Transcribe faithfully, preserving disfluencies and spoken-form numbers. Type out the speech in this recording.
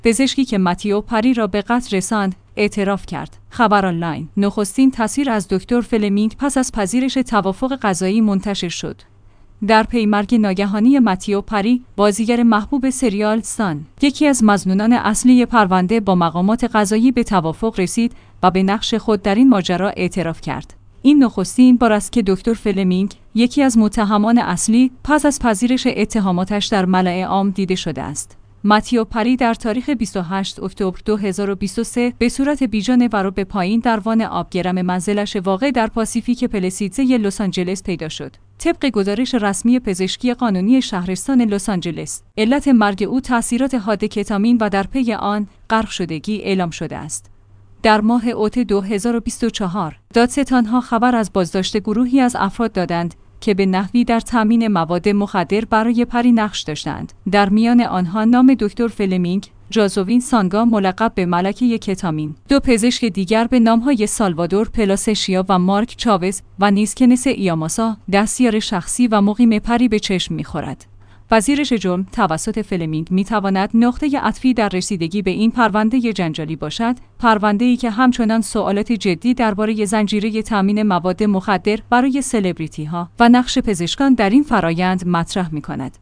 پزشکی که متیو پری را به قتل رساند اعتراف کرد. خبر آنلاین: نخستین تصویر از دکتر فلمینگ پس از پذیرش توافق قضایی منتشر شد. در پی مرگ ناگهانی متیو پری، بازیگر محبوب سریال سان، یکی از مظنونان اصلی پرونده، با مقامات قضایی به توافق رسید و به نقش خود در این ماجرا اعتراف کرد. این نخستین بار است که دکتر فلمینگ، یکی از متهمان اصلی، پس از پذیرش اتهاماتش در ملأ عام دیده شده است. متیو پری در تاریخ بیست و هشتم اکتبر دو هزار و بیست و سه به صورت بیجانور و به پایین در وان آبگرم منزلش واقع در پاسیفیک پلسیدزه لس آنجلس پیدا شد. طبق گزارش رسمی پزشکی قانونی شهرستان لس آنجلس، علت مرگ او تأثیرات حاد کتامین و در پی آن غرق شدگی اعلام شده است. در ماه اوت دو هزار و بیست و چهار، دادستان‌ها خبر از بازداشت گروهی از افراد دادند که به نحوی در تامین مواد مخدر برای پری نقش داشتند. در میان آنها نام دکتر فلمینگ، جازوین سانگا ملقب به ملکه کتامین، دو پزشک دیگر به نام‌های سالوادور پلاسشیا و مارک چاوز و نیز کنس ایاماسا، دستیار شخصی و مقیم پری به چشم می‌خورد. پذیرش جرم توسط فلمینگ می‌تواند نقطه عطفی در رسیدگی به این پرونده جنجالی باشد، پرونده‌ای که همچنان سوالات جدی درباره زنجیره تامین مواد مخدر برای سلبریتی‌ها و نقش پزشکان در این فرایند مطرح می‌کند.